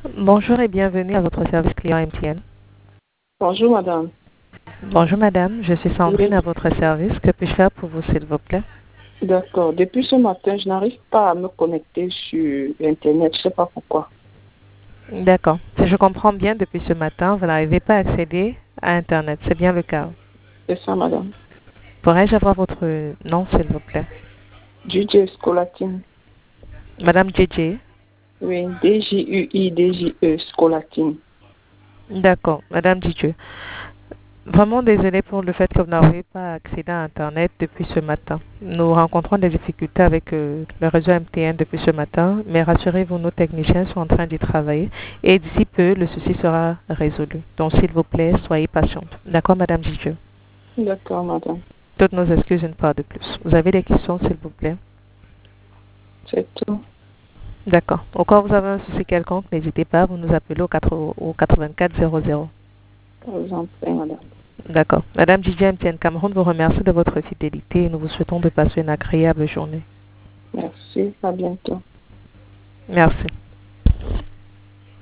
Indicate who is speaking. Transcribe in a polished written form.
Speaker 1: Bonjour et bienvenue à votre service client MTN.
Speaker 2: Bonjour madame.
Speaker 1: Bonjour madame, je suis Sandrine
Speaker 2: Oui,
Speaker 1: à votre service. Que puis-je faire pour vous s'il vous plaît?
Speaker 2: d'accord. Depuis ce matin, je n'arrive pas à me connecter sur Internet. Je ne sais pas pourquoi.
Speaker 1: D'accord. Si je comprends bien, depuis ce matin, vous n'arrivez pas à accéder à Internet. C'est bien le cas.
Speaker 2: C'est ça madame.
Speaker 1: Pourrais-je avoir votre nom s'il vous plaît?
Speaker 2: DJ Scolatine.
Speaker 1: Madame JJ.
Speaker 2: Oui, DJUIDJE Scolatine.
Speaker 1: D'accord. Madame JJ. Vraiment désolée pour le fait que vous n'arrivez pas à accéder à Internet depuis ce matin. Nous rencontrons des difficultés avec le réseau MTN depuis ce matin, mais rassurez-vous, nos techniciens sont en train d'y travailler et d'ici peu, le souci sera résolu. Donc, s'il vous plaît, soyez patiente. D'accord, Madame Dijeux?
Speaker 2: D'accord madame.
Speaker 1: Toutes nos excuses une fois de plus. Vous avez des questions, s'il vous plaît?
Speaker 2: C'est tout.
Speaker 1: D'accord. Au cas où vous avez un souci quelconque, n'hésitez pas, vous nous appelez au 8400.
Speaker 2: Je vous en prie madame.
Speaker 1: D'accord. Madame DJ MTN Cameroun vous remercie de votre fidélité et nous vous souhaitons de passer une agréable journée.
Speaker 2: Merci. À bientôt.
Speaker 1: Merci.